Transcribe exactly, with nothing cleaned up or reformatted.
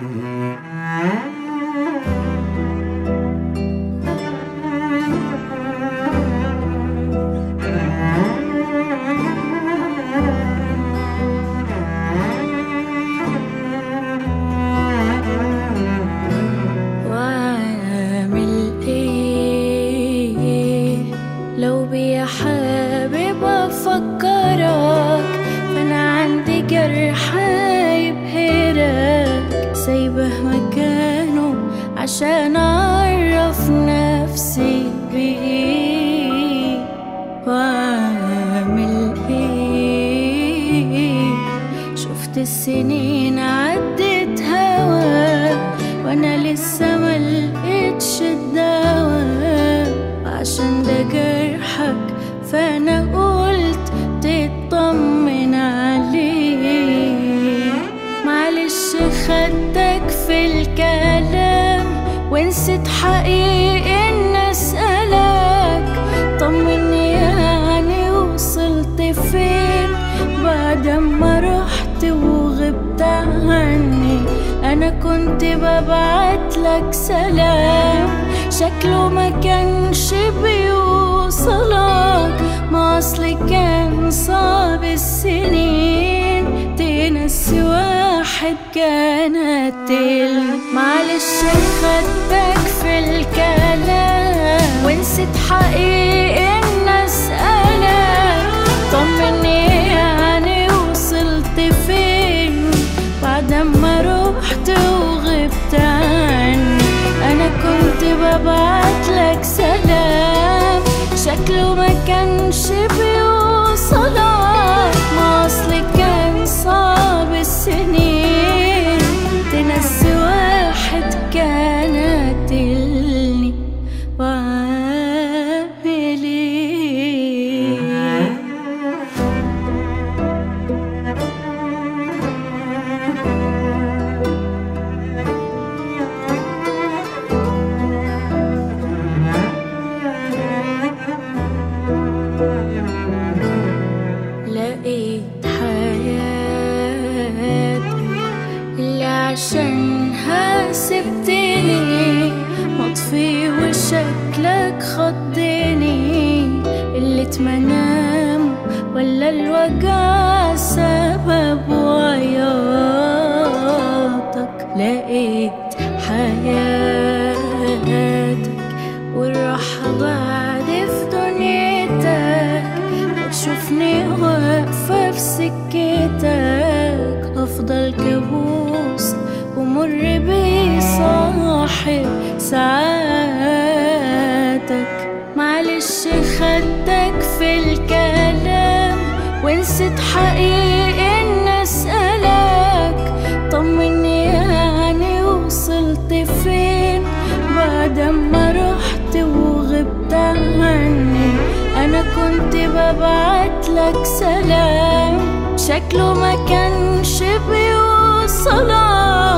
لو بيا حابب أفكرك، فأنا عندي جرح يبهرك، سايبه مكانه عشان أعرف نفسي بيه. وأعمل إيه؟ شفت السنين عدت هوا وأنا لسه ملقتش الدواء، عشان ده جرحك فأنا قلت تطمن عليه. معلش خدتك في الكلام ونسيت حقيقي إن أسألك، طمني يعني وصلت فين بعد ما رحت وغبت عني. أنا كنت ببعتلك سلام شكله ما كانش بيوصلك، ما أصلي كان صعب السنين تنسي واحد كان قتلني. معلش خدتك في الكلام ونسيت حقيقي إن أسألك، طمني يعني وصلت فين بعد ما رحت وغبت عني. أنا كنت ببعتلك سلام شكله ما كانش بيوصلك، ما أصلي كان صعب السنين تنسي واحد كان قتلني. وأعمل إيه؟ لقيت حياتك اللي عشانها سبتني مطفي وشكلك خضني، اللي اتمنام ولا الوجع سبب وعياطك. لقيت حياتك والراحة بعد في دنيتك، تشوفني واقفة في سكتك أفضل كابوس ومر بيه صاحب ساعاتك. معلش خدتك في الكلام ونسيت حقيقي إن أسألك، طمني يعني وصلت فين بعد ما رحت وغبت عني. أنا كنت ببعتلك سلام شكله ما كانش بيوصلك،